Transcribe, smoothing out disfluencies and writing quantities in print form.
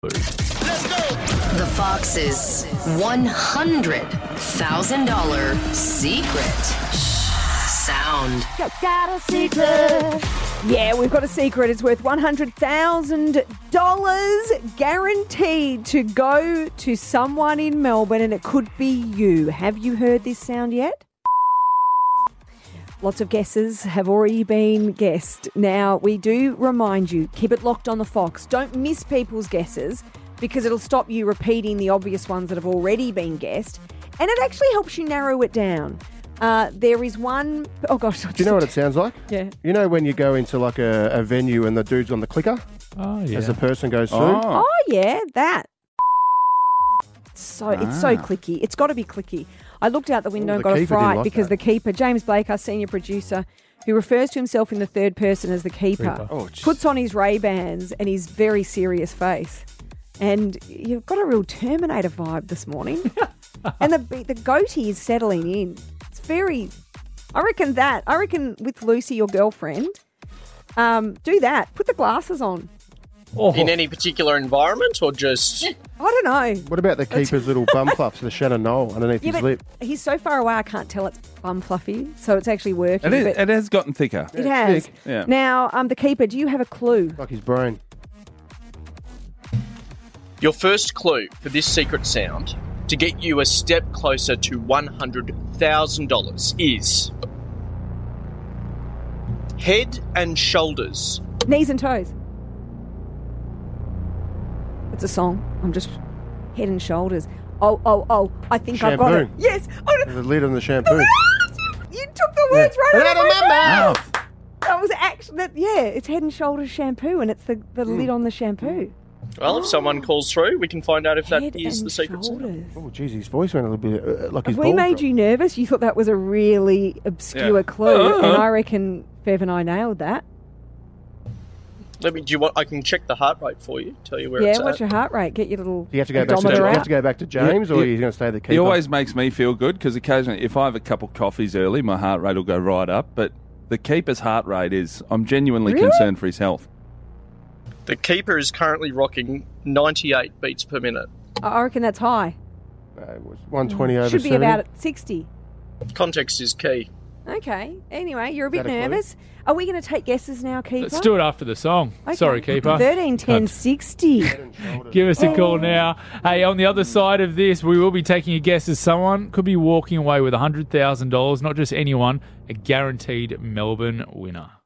Let's go! The Fox's $100,000 secret sound. Got a secret. Yeah, we've got a secret. It's worth $100,000 guaranteed to go to someone in Melbourne, and it could be you. Have you heard this sound yet? Lots of guesses have already been guessed. Now, we do remind you, keep it locked on the Fox. Don't miss people's guesses because it'll stop you repeating the obvious ones that have already been guessed. And it actually helps you narrow it down. There is one... Oh, gosh. Do you know what it sounds like? Yeah. You know when you go into like a venue and the dude's on the clicker? Oh, yeah. As the person goes through? Oh, yeah, that. It's so clicky. It's got to be clicky. I looked out the window and got a fright because the keeper, James Blake, our senior producer, who refers to himself in the third person as the keeper. Puts on his Ray-Bans and his very serious face. And you've got a real Terminator vibe this morning. And the goatee is settling in. It's very... I reckon with Lucy, your girlfriend, do that. Put the glasses on. Oh. In any particular environment or just... I don't know. What about the keeper's little bum fluffs, the Shannon Knoll underneath his lip? He's so far away I can't tell it's bum fluffy, so it's actually working. It has gotten thicker. It has. Thick. Yeah. Now, the keeper, do you have a clue? Like his brain. Your first clue for this secret sound to get you a step closer to $100,000 is Head and Shoulders. Knees and toes. It's a song. I'm just Head and Shoulders. Oh, I think I've got it. Shampoo. Yes. Oh, The lid on the shampoo. you took the words right out of my mouth. Mouth. That was actually, it's Head and Shoulders shampoo, and it's the lid on the shampoo. Well, if someone calls through, we can find out if that Head is and the secret sound. Shoulders. Oh, geez, his voice went a little bit like his Have we balls made dropped. you nervous? You thought that was a really obscure Yeah. clue, and I reckon Bev and I nailed that. Do you want? I can check the heart rate for you. Tell you where Yeah, it's what's at. your heart rate? Get your little Do you have to go back to, odometer you out. have to go back to James, or are you going to stay the keeper? He always makes me feel good because occasionally, if I have a couple coffees early, my heart rate will go right up. But the keeper's heart rate is, I'm genuinely Really? concerned for his health. The keeper is currently rocking 98 beats per minute. I reckon that's high. It was 120 over Should be 70. about at 60. Context is key. Okay. Anyway, you're a bit that a clue? nervous. Are we going to take guesses now, Keeper? Let's do it after the song. Okay. Sorry, Keeper. 13, 10, 60. Give us a call now. Hey, on the other side of this, we will be taking a guess as someone could be walking away with $100,000, not just anyone, a guaranteed Melbourne winner.